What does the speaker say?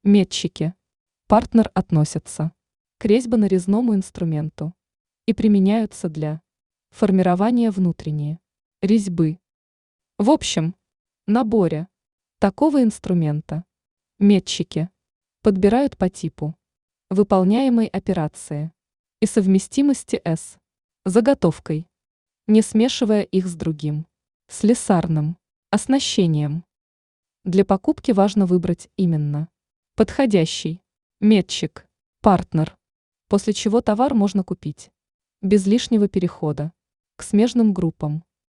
Метчики. Партнер относятся к резьбо-нарезному инструменту и применяются для формирования внутренней резьбы. В общем наборе такого инструмента метчики подбирают по типу выполняемой операции и совместимости с заготовкой, не смешивая их с другим слесарным оснащением. Для покупки важно выбрать именно подходящий метчик, партнер, после чего товар можно купить без лишнего перехода к смежным группам.